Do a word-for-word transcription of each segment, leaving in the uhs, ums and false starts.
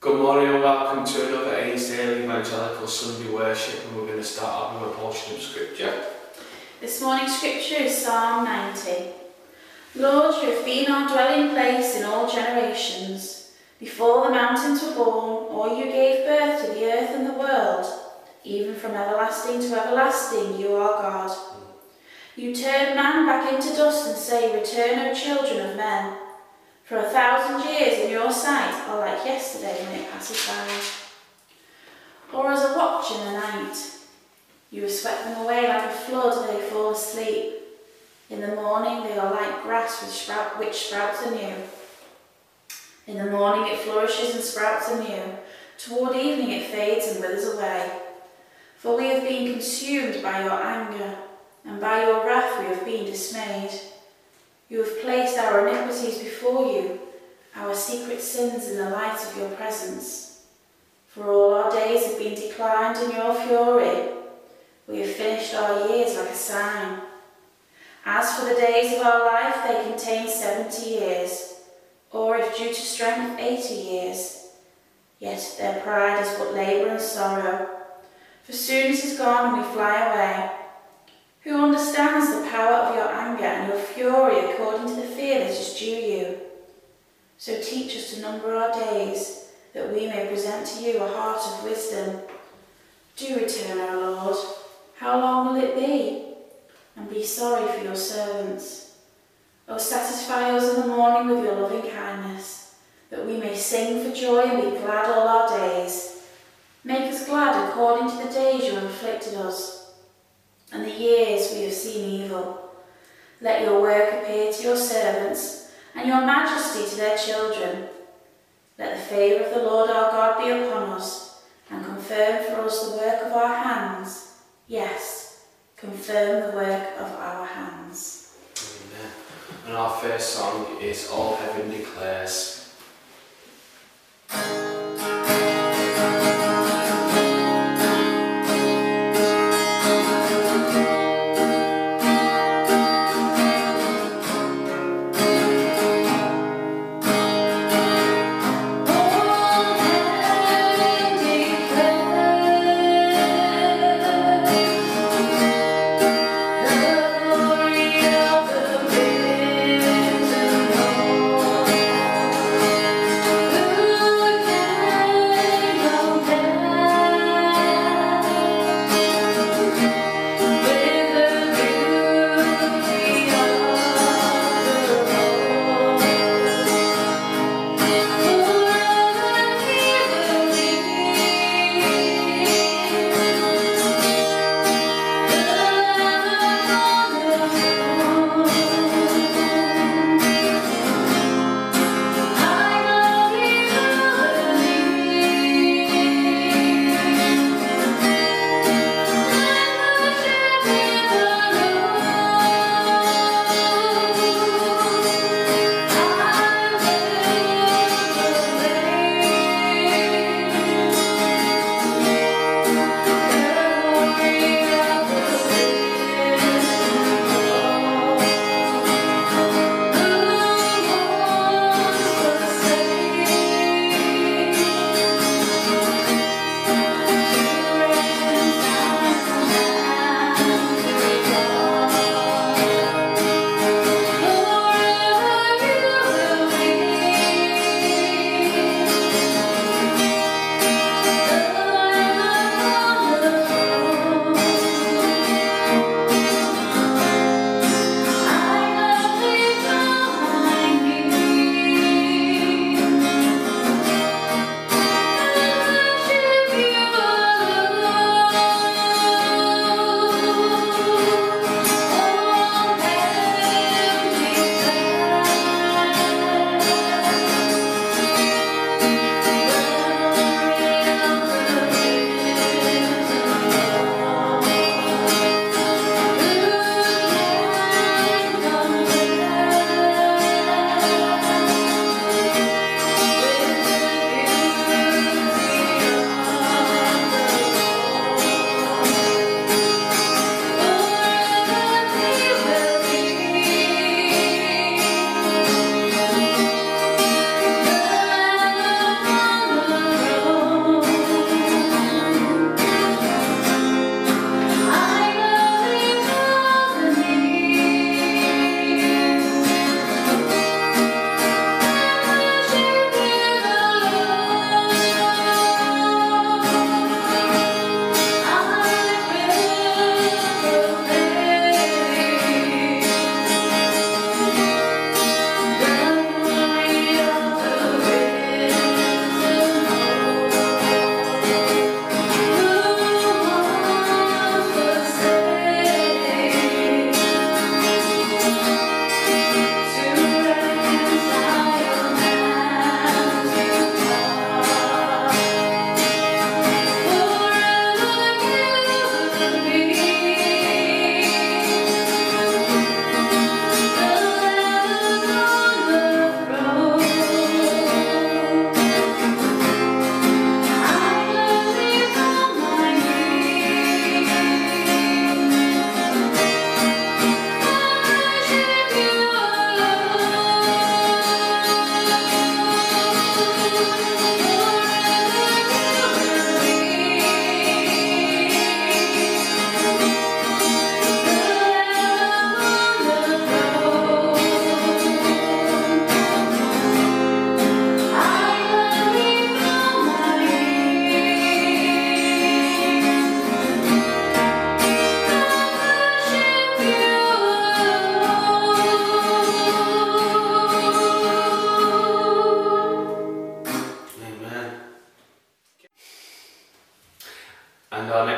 Good morning and welcome to another Ainsdale Evangelical Sunday Worship, and we're going to start off with a portion of Scripture. This morning's Scripture is Psalm ninety. Lord, you have been our dwelling place in all generations. Before the mountains were born, or you gave birth to the earth and the world, even from everlasting to everlasting, you are God. You turn man back into dust and say, Return, O children of men. For a thousand years in your sight are like yesterday when it passes by. Or as a watch in the night. You have swept them away like a flood and they fall asleep. In the morning they are like grass which, sprout, which sprouts anew. In the morning it flourishes and sprouts anew. Toward evening it fades and withers away. For we have been consumed by your anger, and by your wrath we have been dismayed. You have placed our iniquities before you, our secret sins in the light of your presence. For all our days have been declined in your fury. We have finished our years like a sign. As for the days of our life, they contain seventy years, or if due to strength, eighty years. Yet their pride is but labour and sorrow, for soon it is gone and we fly away. Who understands the power of your anger and your fury according to the fear that is due you? So teach us to number our days, that we may present to you a heart of wisdom. Do return, O Lord. How long will it be? And be sorry for your servants. O satisfy us in the morning with your loving kindness, that we may sing for joy and be glad all our days. Make us glad according to the days you have afflicted us, and the years we have seen evil. Let your work appear to your servants, and your majesty to their children. Let the favour of the Lord our God be upon us, and confirm for us the work of our hands. Yes, confirm the work of our hands. Amen. And our first song is All Heaven Declares. Glory of the risen Lord.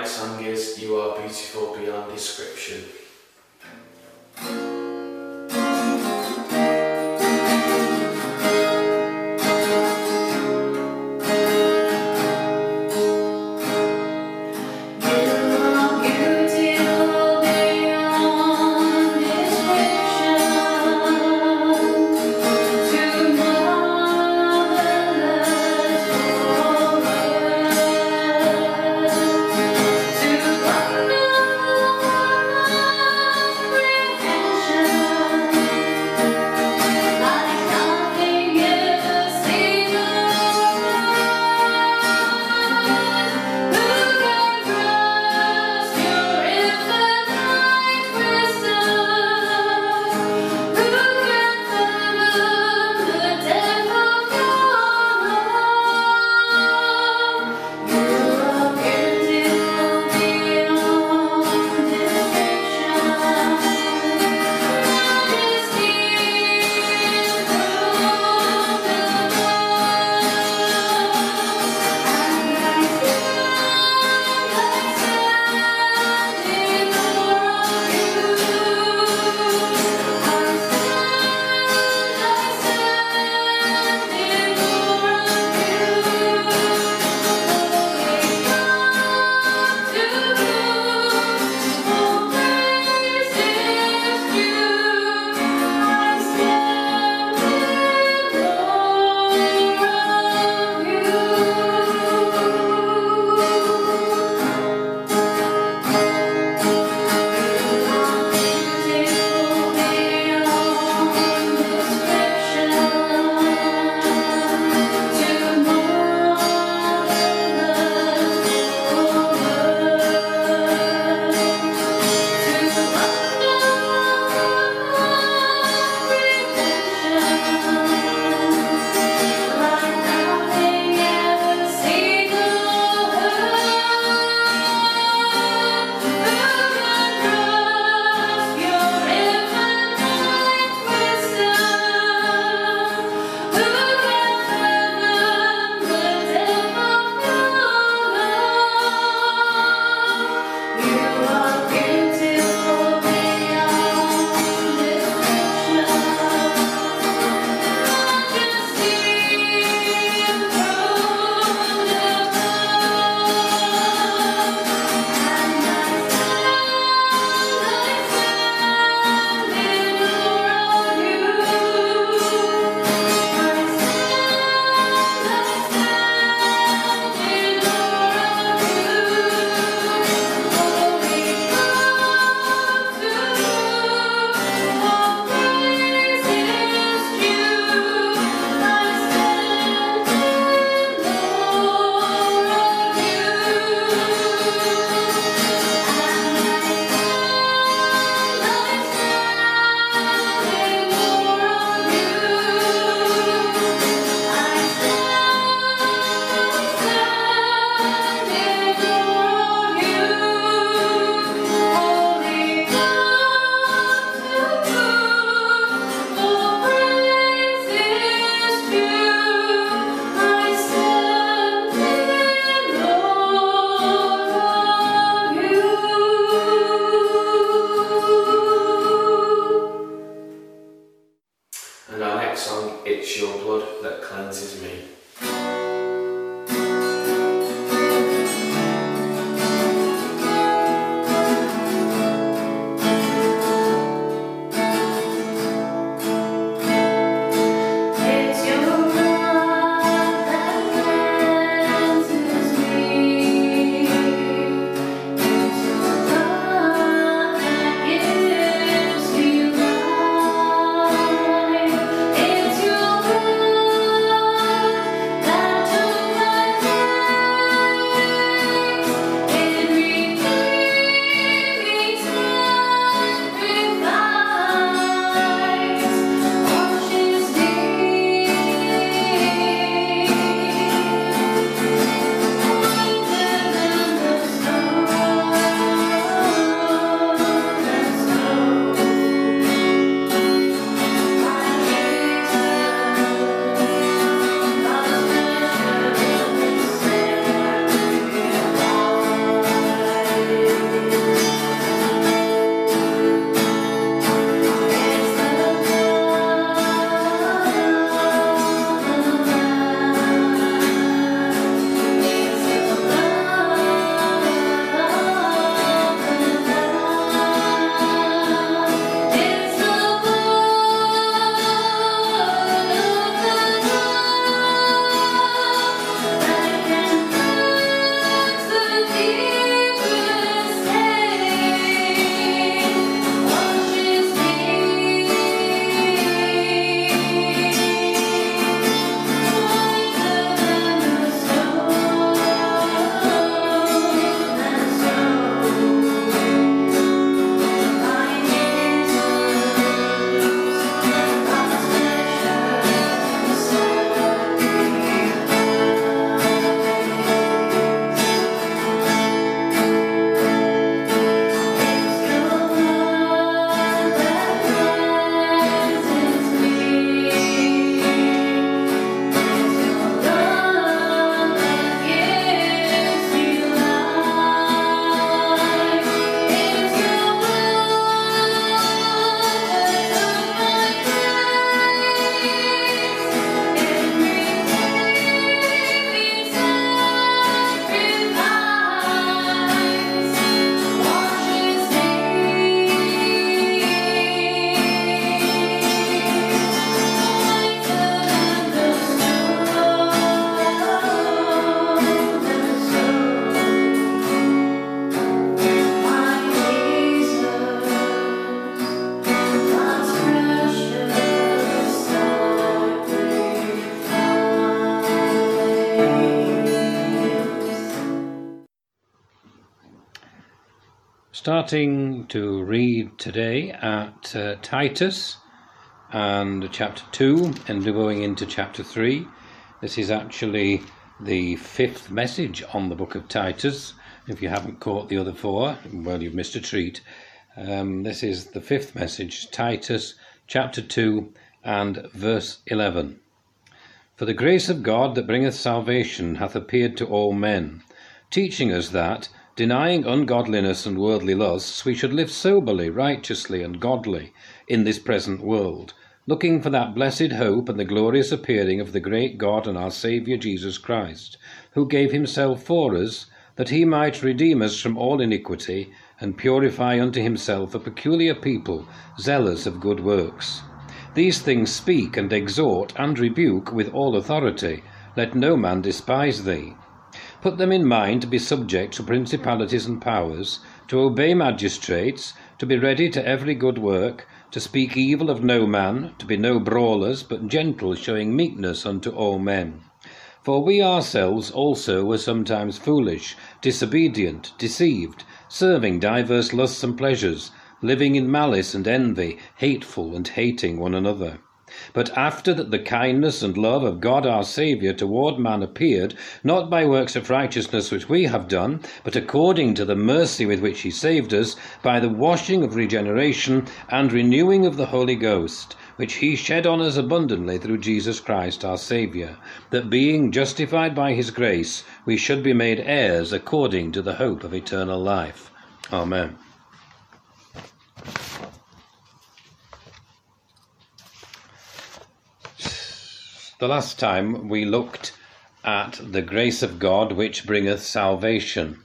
next song is You Are Beautiful Beyond Description. starting to read today at uh, Titus and chapter two and going into chapter three. This is actually the fifth message on the book of Titus. If you haven't caught the other four, well, you've missed a treat. Um, this is the fifth message, Titus chapter two and verse eleven. For the grace of God that bringeth salvation hath appeared to all men, teaching us that, denying ungodliness and worldly lusts, we should live soberly, righteously, and godly in this present world, looking for that blessed hope and the glorious appearing of the great God and our Saviour Jesus Christ, who gave himself for us, that he might redeem us from all iniquity, and purify unto himself a peculiar people, zealous of good works. These things speak and exhort and rebuke with all authority. Let no man despise thee. Put them in mind to be subject to principalities and powers, to obey magistrates, to be ready to every good work, to speak evil of no man, to be no brawlers, but gentle, showing meekness unto all men. For we ourselves also were sometimes foolish, disobedient, deceived, serving divers lusts and pleasures, living in malice and envy, hateful and hating one another. But after that the kindness and love of God our Saviour toward man appeared, not by works of righteousness which we have done, but according to the mercy with which he saved us, by the washing of regeneration and renewing of the Holy Ghost, which he shed on us abundantly through Jesus Christ our Saviour, that being justified by his grace, we should be made heirs according to the hope of eternal life. Amen. The last time we looked at the grace of God which bringeth salvation,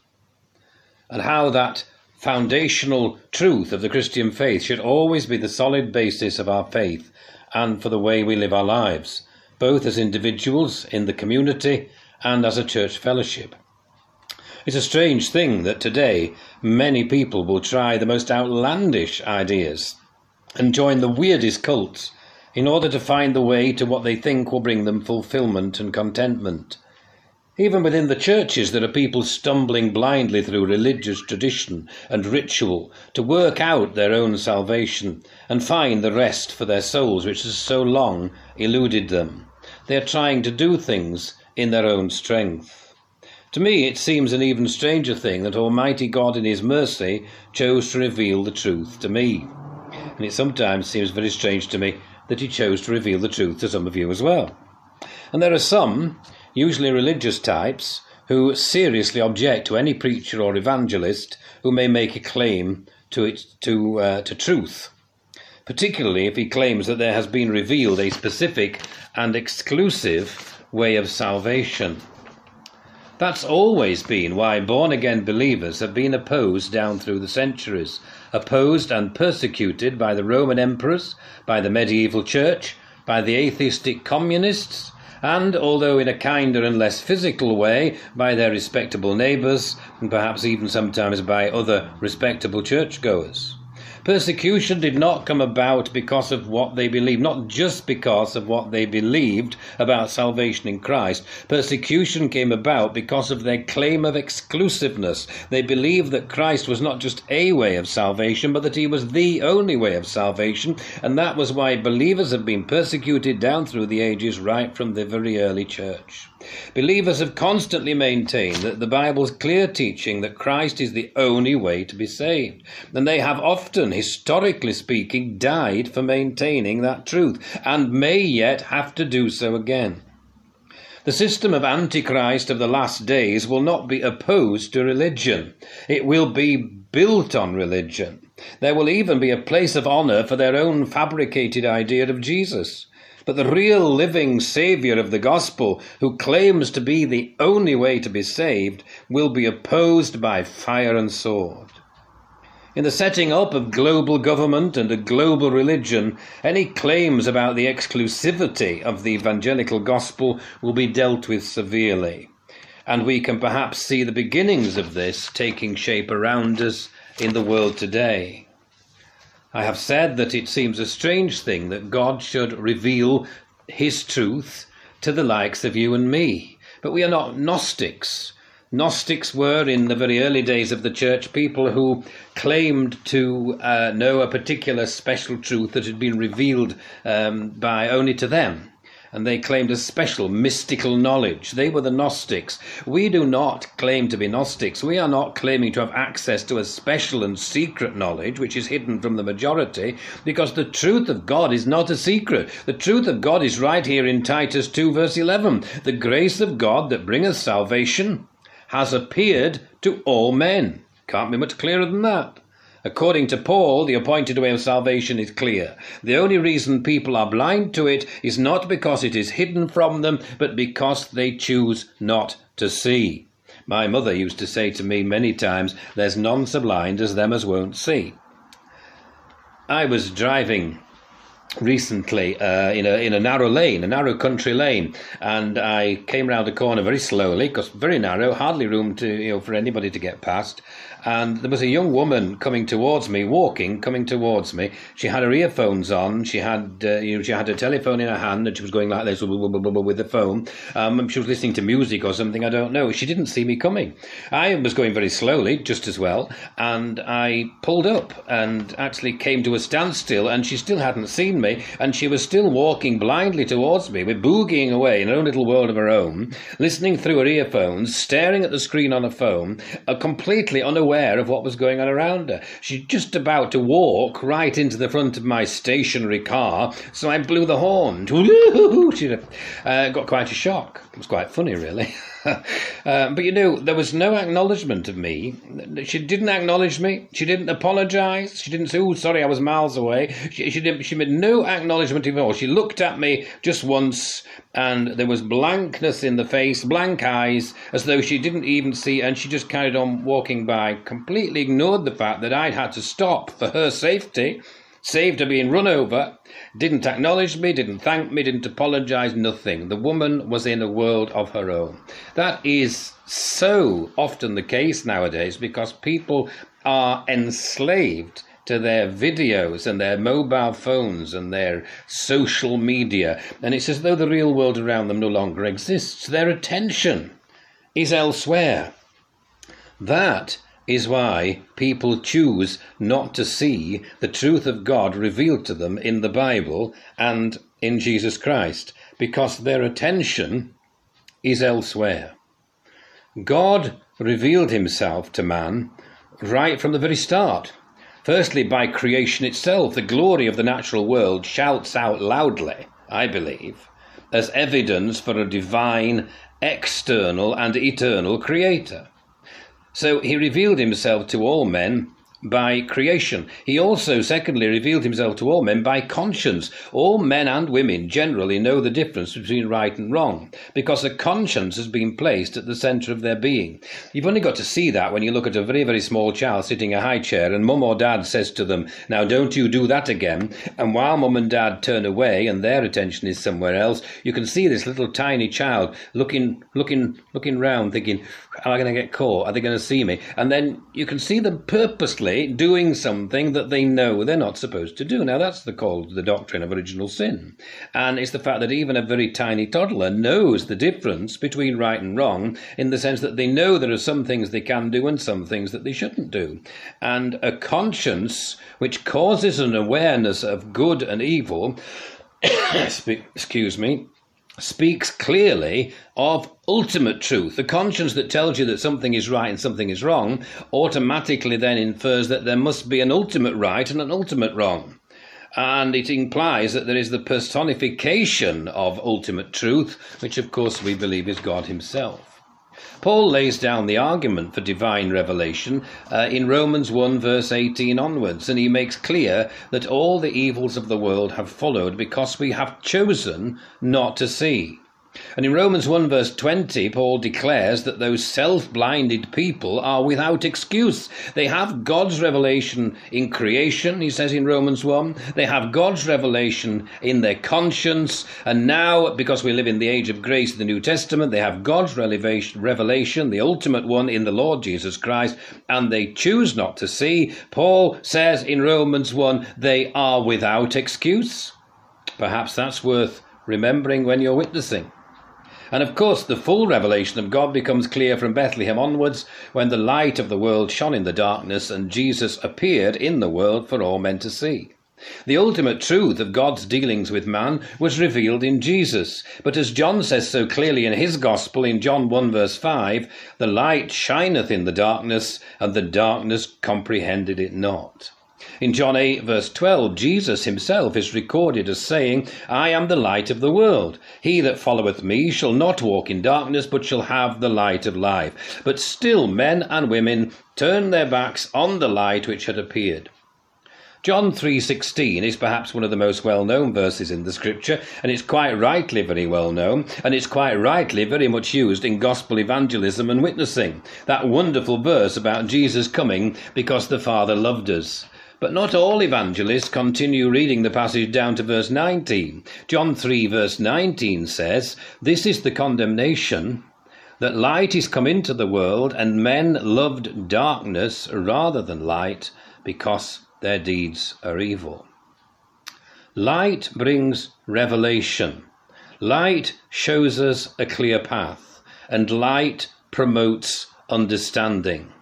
and how that foundational truth of the Christian faith should always be the solid basis of our faith and for the way we live our lives, both as individuals in the community and as a church fellowship. It's a strange thing that today many people will try the most outlandish ideas and join the weirdest cults in order to find the way to what they think will bring them fulfillment and contentment. Even within the churches, there are people stumbling blindly through religious tradition and ritual to work out their own salvation and find the rest for their souls which has so long eluded them. They are trying to do things in their own strength. To me, it seems an even stranger thing that Almighty God in his mercy chose to reveal the truth to me. And it sometimes seems very strange to me that he chose to reveal the truth to some of you as well. And there are some, usually religious types, who seriously object to any preacher or evangelist who may make a claim to it to uh, to truth, particularly if he claims that there has been revealed a specific and exclusive way of salvation. That's always been why born-again believers have been opposed down through the centuries, opposed and persecuted by the Roman emperors, by the medieval church, by the atheistic communists, and, although in a kinder and less physical way, by their respectable neighbours, and perhaps even sometimes by other respectable churchgoers. Persecution did not come about because of what they believed, not just because of what they believed about salvation in Christ. Persecution came about because of their claim of exclusiveness. They believed that Christ was not just a way of salvation, but that he was the only way of salvation, and that was why believers have been persecuted down through the ages, right from the very early church. Believers have constantly maintained that the Bible's clear teaching that Christ is the only way to be saved, and they have often, historically speaking, died for maintaining that truth, and may yet have to do so again. The system of Antichrist of the last days will not be opposed to religion. It will be built on religion. There will even be a place of honour for their own fabricated idea of Jesus. But the real living Saviour of the gospel, who claims to be the only way to be saved, will be opposed by fire and sword. In the setting up of global government and a global religion, any claims about the exclusivity of the evangelical gospel will be dealt with severely. And we can perhaps see the beginnings of this taking shape around us in the world today. I have said that it seems a strange thing that God should reveal his truth to the likes of you and me. But we are not Gnostics. Gnostics were, in the very early days of the church, people who claimed to uh, know a particular special truth that had been revealed um, by only to them. And they claimed a special mystical knowledge. They were the Gnostics. We do not claim to be Gnostics. We are not claiming to have access to a special and secret knowledge which is hidden from the majority, because the truth of God is not a secret. The truth of God is right here in Titus two verse eleven. The grace of God that bringeth salvation has appeared to all men. Can't be much clearer than that. According to Paul, the appointed way of salvation is clear. The only reason people are blind to it is not because it is hidden from them, but because they choose not to see. My mother used to say to me many times, there's none so blind as them as won't see. I was driving recently uh, in a in a narrow lane, a narrow country lane, and I came round a corner very slowly, because very narrow, hardly room to you know for anybody to get past. And there was a young woman coming towards me, walking, coming towards me. She had her earphones on. She had, uh, you know, she had her telephone in her hand, and she was going like this with the phone. Um, she was listening to music or something. I don't know. She didn't see me coming. I was going very slowly, just as well, and I pulled up and actually came to a standstill. And she still hadn't seen me, and she was still walking blindly towards me, with boogieing away in her own little world of her own, listening through her earphones, staring at the screen on her phone, uh, completely unaware of what was going on around her. She's just about to walk right into the front of my stationary car, so I blew the horn. She uh, got quite a shock. It was quite funny, really. uh, but you know, there was no acknowledgement of me. She didn't acknowledge me. She didn't apologise. She didn't say, "Oh, sorry, I was miles away." She, she didn't. She made no acknowledgement of it all. She looked at me just once, and there was blankness in the face, blank eyes, as though she didn't even see, and she just carried on walking by, completely ignored the fact that I'd had to stop for her safety, saved her being run over, didn't acknowledge me, didn't thank me, didn't apologise, nothing. The woman was in a world of her own. That is so often the case nowadays, because people are enslaved to their videos and their mobile phones and their social media, and it's as though the real world around them no longer exists. Their attention is elsewhere. That is why people choose not to see the truth of God revealed to them in the Bible and in Jesus Christ, because their attention is elsewhere. God revealed himself to man right from the very start. Firstly, by creation itself. The glory of the natural world shouts out loudly, I believe, as evidence for a divine, external and eternal creator. So he revealed himself to all men by creation. He also, secondly, revealed himself to all men by conscience. All men and women generally know the difference between right and wrong, because a conscience has been placed at the centre of their being. You've only got to see that when you look at a very, very small child sitting in a high chair, and mum or dad says to them, "Now don't you do that again." And while mum and dad turn away and their attention is somewhere else, you can see this little tiny child looking, looking, looking round, thinking, "Am I going to get caught? Are they going to see me?" And then you can see them purposely doing something that they know they're not supposed to do. Now, that's the called the doctrine of original sin. And it's the fact that even a very tiny toddler knows the difference between right and wrong, in the sense that they know there are some things they can do and some things that they shouldn't do. And a conscience which causes an awareness of good and evil, excuse me, speaks clearly of ultimate truth. The conscience that tells you that something is right and something is wrong automatically then infers that there must be an ultimate right and an ultimate wrong. And it implies that there is the personification of ultimate truth, which of course we believe is God himself. Paul lays down the argument for divine revelation uh, in Romans one verse eighteen onwards, and he makes clear that all the evils of the world have followed because we have chosen not to see. And in Romans one verse twenty, Paul declares that those self-blinded people are without excuse. They have God's revelation in creation, he says in Romans one. They have God's revelation in their conscience. And now, because we live in the age of grace, the New Testament, they have God's revelation, the ultimate one, in the Lord Jesus Christ, and they choose not to see. Paul says in Romans one, they are without excuse. Perhaps that's worth remembering when you're witnessing. And of course, the full revelation of God becomes clear from Bethlehem onwards, when the light of the world shone in the darkness and Jesus appeared in the world for all men to see. The ultimate truth of God's dealings with man was revealed in Jesus. But as John says so clearly in his Gospel in John one verse five, the light shineth in the darkness, and the darkness comprehended it not. In John eight verse twelve, Jesus himself is recorded as saying, I am the light of the world. He that followeth me shall not walk in darkness, but shall have the light of life. But still men and women turned their backs on the light which had appeared. John three sixteen is perhaps one of the most well-known verses in the Scripture, and it's quite rightly very well-known, and it's quite rightly very much used in gospel evangelism and witnessing. That wonderful verse about Jesus coming because the Father loved us. But not all evangelists continue reading the passage down to verse nineteen. John three verse nineteen says, This is the condemnation, that light is come into the world, and men loved darkness rather than light, because their deeds are evil. Light brings revelation. Light shows us a clear path, and light promotes understanding.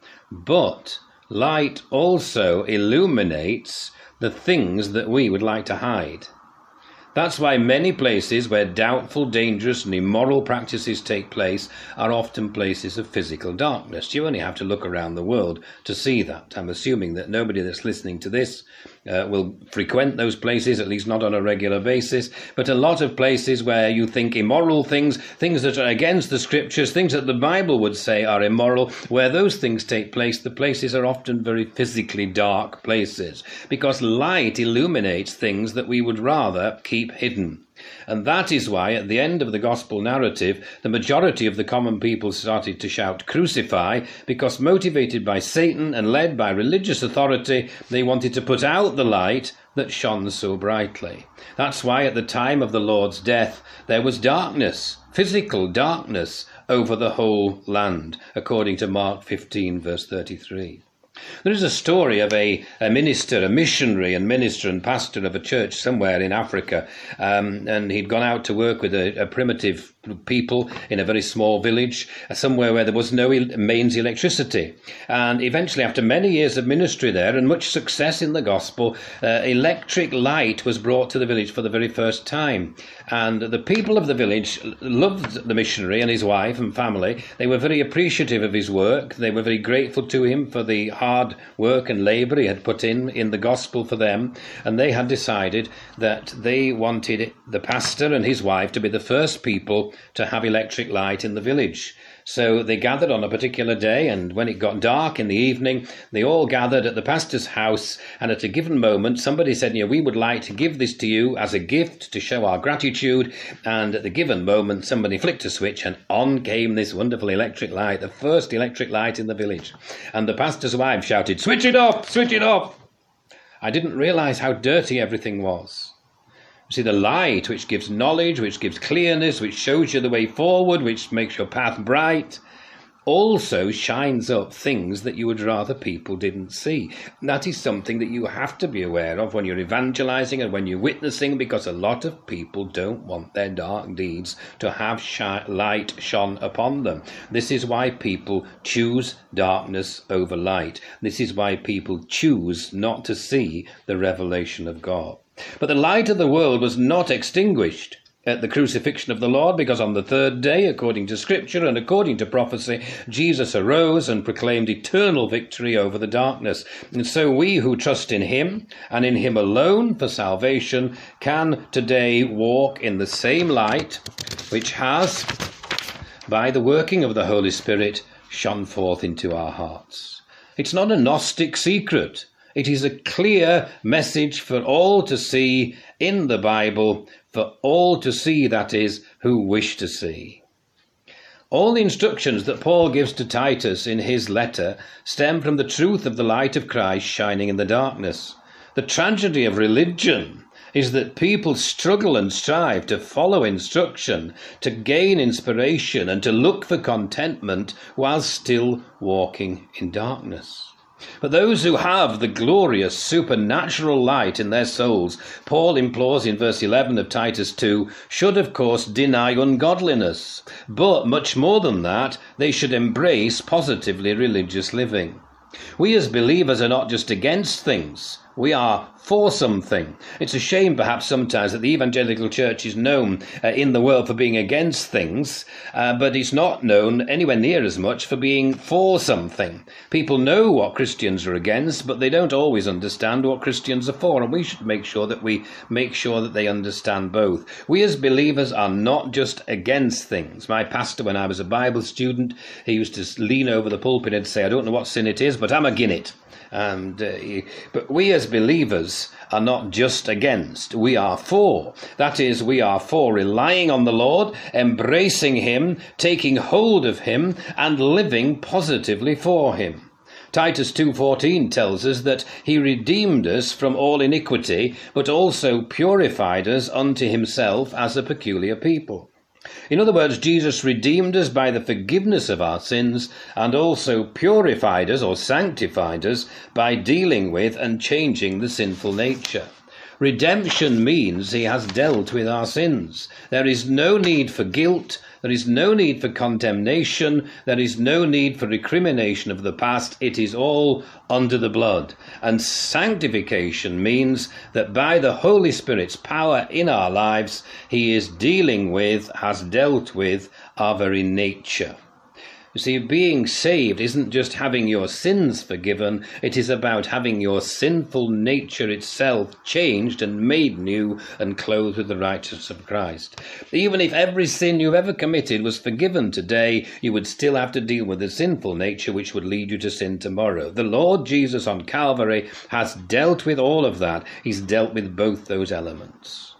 But light also illuminates the things that we would like to hide. That's why many places where doubtful, dangerous and immoral practices take place are often places of physical darkness. You only have to look around the world to see that. I'm assuming that nobody that's listening to this uh, will frequent those places, at least not on a regular basis. But a lot of places where you think immoral things, things that are against the Scriptures, things that the Bible would say are immoral, where those things take place, the places are often very physically dark places, because light illuminates things that we would rather keep hidden. And that is why at the end of the gospel narrative, the majority of the common people started to shout crucify, because motivated by Satan and led by religious authority, they wanted to put out the light that shone so brightly. That's why at the time of the Lord's death, there was darkness, physical darkness over the whole land, according to Mark fifteen verse thirty-three. There is a story of a, a minister, a missionary and minister and pastor of a church somewhere in Africa, um, and he'd gone out to work with a, a primitive people in a very small village, somewhere where there was no mains electricity. And eventually, after many years of ministry there and much success in the gospel, uh, electric light was brought to the village for the very first time. And the people of the village loved the missionary and his wife and family. They were very appreciative of his work. They were very grateful to him for the hard work and labour he had put in in the gospel for them. And they had decided that they wanted the pastor and his wife to be the first people to have electric light in the village. So they gathered on a particular day, and when it got dark in the evening, they all gathered at the pastor's house, and at a given moment, somebody said, you know, we would like to give this to you as a gift to show our gratitude. And at the given moment, somebody flicked a switch, and on came this wonderful electric light, the first electric light in the village. And the pastor's wife shouted, switch it off, switch it off. I didn't realise how dirty everything was. See, the light, which gives knowledge, which gives clearness, which shows you the way forward, which makes your path bright, also shines up things that you would rather people didn't see. And that is something that you have to be aware of when you're evangelizing and when you're witnessing, because a lot of people don't want their dark deeds to have shi- light shone upon them. This is why people choose darkness over light. This is why people choose not to see the revelation of God. But the light of the world was not extinguished at the crucifixion of the Lord, because on the third day, according to Scripture and according to prophecy, Jesus arose and proclaimed eternal victory over the darkness. And so we who trust in him and in him alone for salvation can today walk in the same light which has, by the working of the Holy Spirit, shone forth into our hearts. It's not a Gnostic secret. It is a clear message for all to see in the Bible, for all to see, that is, who wish to see. All the instructions that Paul gives to Titus in his letter stem from the truth of the light of Christ shining in the darkness. The tragedy of religion is that people struggle and strive to follow instruction, to gain inspiration, and to look for contentment while still walking in darkness. But those who have the glorious supernatural light in their souls, Paul implores in verse eleven of Titus two, should of course deny ungodliness. But much more than that, they should embrace positively religious living. We as believers are not just against things. We are for something. It's a shame perhaps sometimes that the evangelical church is known uh, in the world for being against things, uh, but it's not known anywhere near as much for being for something. People know what Christians are against, but they don't always understand what Christians are for, and we should make sure that we make sure that they understand both. We as believers are not just against things. My pastor, when I was a Bible student, he used to lean over the pulpit and say, I don't know what sin it is, but I'm agin it. And uh, but we as believers are not just against, we are for. That is, we are for relying on the Lord, embracing him, taking hold of him, and living positively for him. Titus two fourteen tells us that he redeemed us from all iniquity, but also purified us unto himself as a peculiar people. In other words, Jesus redeemed us by the forgiveness of our sins and also purified us or sanctified us by dealing with and changing the sinful nature. Redemption means he has dealt with our sins. There is no need for guilt. There is no need for condemnation. There is no need for recrimination of the past. It is all under the blood. And sanctification means that by the Holy Spirit's power in our lives, he is dealing with, has dealt with our very nature. You see, being saved isn't just having your sins forgiven, it is about having your sinful nature itself changed and made new and clothed with the righteousness of Christ. Even if every sin you've ever committed was forgiven today, you would still have to deal with the sinful nature which would lead you to sin tomorrow. The Lord Jesus on Calvary has dealt with all of that. He's dealt with both those elements.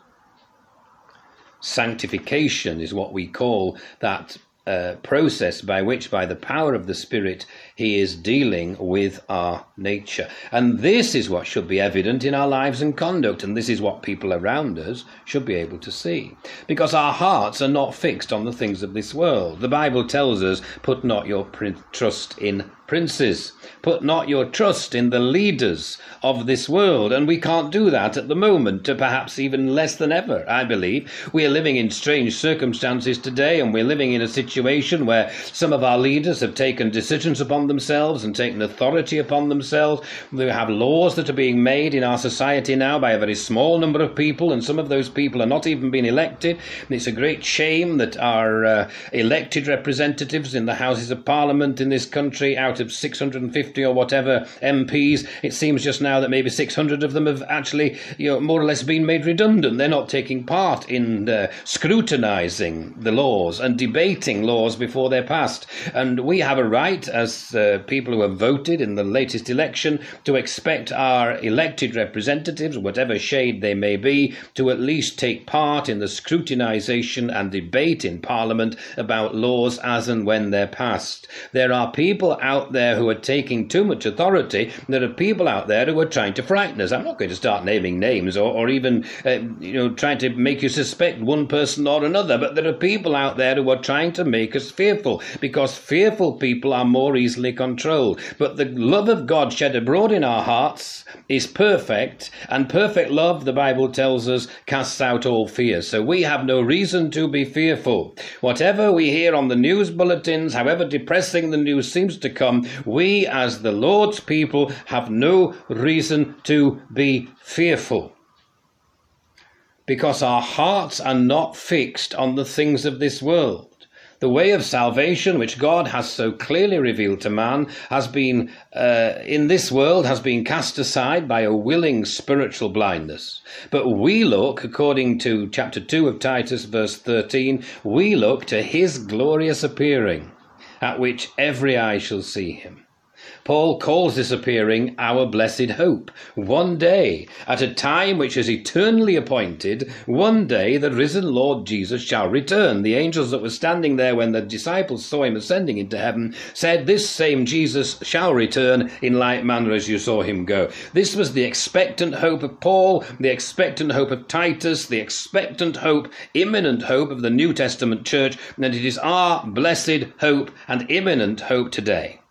Sanctification is what we call that Uh, process by which, by the power of the Spirit, he is dealing with our nature. And this is what should be evident in our lives and conduct, and this is what people around us should be able to see. Because our hearts are not fixed on the things of this world. The Bible tells us, put not your prin- trust in princes. Put not your trust in the leaders of this world. And we can't do that at the moment, to perhaps even less than ever, I believe. We are living in strange circumstances today, and we're living in a situation where some of our leaders have taken decisions upon themselves and taken authority upon themselves. We have laws that are being made in our society now by a very small number of people, and some of those people are not even being elected. And it's a great shame that our uh, elected representatives in the Houses of Parliament in this country, out of six hundred fifty or whatever M Ps, it seems just now that maybe six hundred of them have actually, you know, more or less been made redundant. They're not taking part in uh, scrutinising the laws and debating laws before they're passed. And we have a right, as uh, people who have voted in the latest election, to expect our elected representatives, whatever shade they may be, to at least take part in the scrutinisation and debate in Parliament about laws as and when they're passed. There are people out there who are taking too much authority. There are people out there who are trying to frighten us. I'm not going to start naming names or, or even uh, you know, trying to make you suspect one person or another, but there are people out there who are trying to make us fearful, because fearful people are more easily controlled. But the love of God shed abroad in our hearts is perfect, and perfect love, the Bible tells us, casts out all fear. So we have no reason to be fearful. Whatever we hear on the news bulletins, however depressing the news seems to come, we as the Lord's people have no reason to be fearful, because our hearts are not fixed on the things of this world. The way of salvation, which God has so clearly revealed to man, has been, uh, in this world, has been cast aside by a willing spiritual blindness. But we look, according to chapter two of Titus, verse thirteen, we look to his glorious appearing, at which every eye shall see him. Paul calls this appearing our blessed hope. One day, at a time which is eternally appointed, one day the risen Lord Jesus shall return. The angels that were standing there when the disciples saw him ascending into heaven said, this same Jesus shall return in like manner as you saw him go. This was the expectant hope of Paul, the expectant hope of Titus, the expectant hope, imminent hope of the New Testament church, and it is our blessed hope and imminent hope today.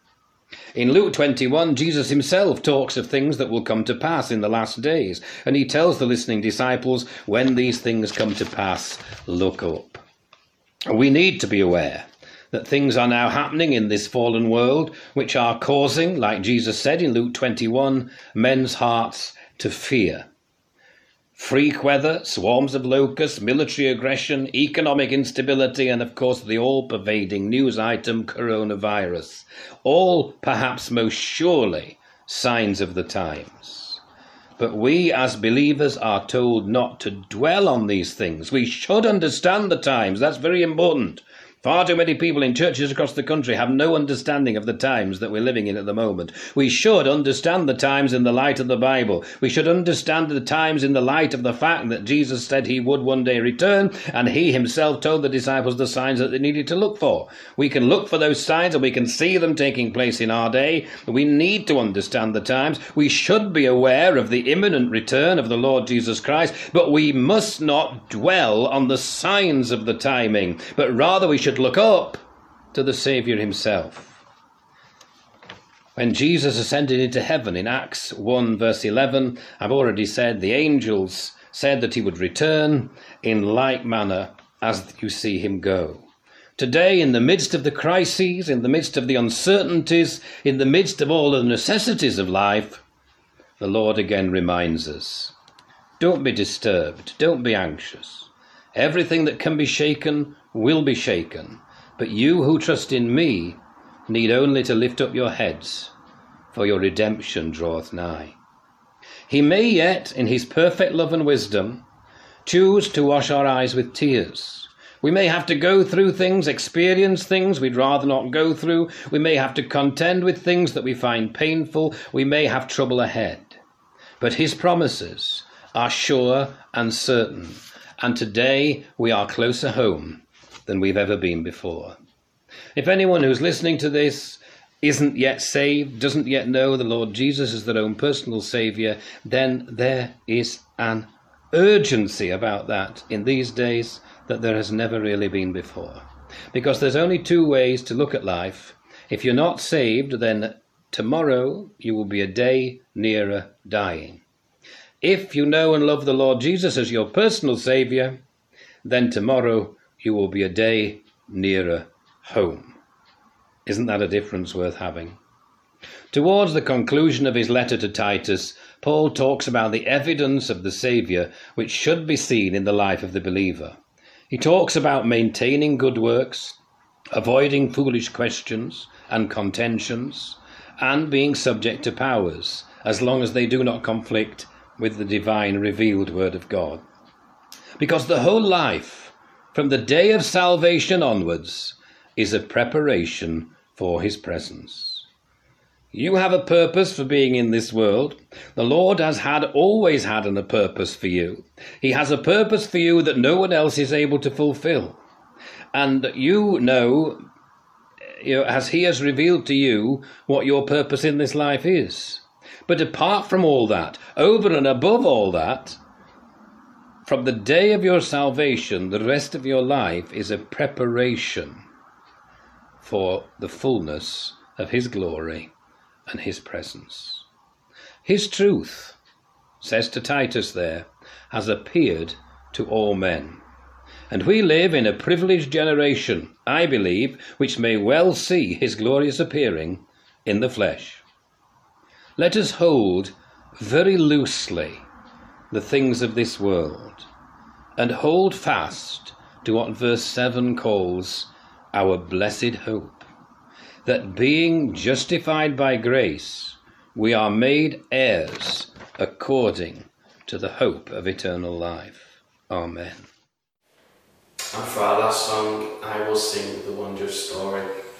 In Luke twenty-one, Jesus himself talks of things that will come to pass in the last days, and he tells the listening disciples, when these things come to pass, look up. We need to be aware that things are now happening in this fallen world, which are causing, like Jesus said in Luke twenty-one, men's hearts to fear. Freak weather, swarms of locusts, military aggression, economic instability, and of course the all-pervading news item coronavirus. All perhaps most surely signs of the times. But we as believers are told not to dwell on these things. We should understand the times. That's very important. Far too many people in churches across the country have no understanding of the times that we're living in at the moment. We should understand the times in the light of the Bible. We should understand the times in the light of the fact that Jesus said he would one day return, and he himself told the disciples the signs that they needed to look for. We can look for those signs and we can see them taking place in our day. We need to understand the times. We should be aware of the imminent return of the Lord Jesus Christ, but we must not dwell on the signs of the timing, but rather we should look up to the Saviour himself. When Jesus ascended into heaven in Acts one verse eleven, I've already said the angels said that he would return in like manner as you see him go. Today, in the midst of the crises, in the midst of the uncertainties, in the midst of all the necessities of life, the Lord again reminds us, don't be disturbed, don't be anxious. Everything that can be shaken will be shaken, but you who trust in me need only to lift up your heads, for your redemption draweth nigh. He may yet, in his perfect love and wisdom, choose to wash our eyes with tears. We may have to go through things, experience things we'd rather not go through. We may have to contend with things that we find painful. We may have trouble ahead. But his promises are sure and certain, and today we are closer home than we've ever been before. If anyone who's listening to this isn't yet saved, doesn't yet know the Lord Jesus as their own personal Saviour, then there is an urgency about that in these days that there has never really been before. Because there's only two ways to look at life. If you're not saved, then tomorrow you will be a day nearer dying. If you know and love the Lord Jesus as your personal Saviour, then tomorrow you will be a day nearer home. Isn't that a difference worth having? Towards the conclusion of his letter to Titus, Paul talks about the evidence of the Saviour which should be seen in the life of the believer. He talks about maintaining good works, avoiding foolish questions and contentions, and being subject to powers, as long as they do not conflict with the divine revealed word of God. Because the whole life, from the day of salvation onwards, is a preparation for his presence. You have a purpose for being in this world. The Lord has had, always had a purpose for you. He has a purpose for you that no one else is able to fulfill. And you know, you know, as he has revealed to you what your purpose in this life is. But apart from all that, over and above all that, from the day of your salvation, the rest of your life is a preparation for the fullness of his glory and his presence. His truth, says to Titus there, has appeared to all men. And we live in a privileged generation, I believe, which may well see his glorious appearing in the flesh. Let us hold very loosely the things of this world and hold fast to what verse seven calls our blessed hope, that being justified by grace, we are made heirs according to the hope of eternal life. Amen. And for our last song, I will sing the wondrous story.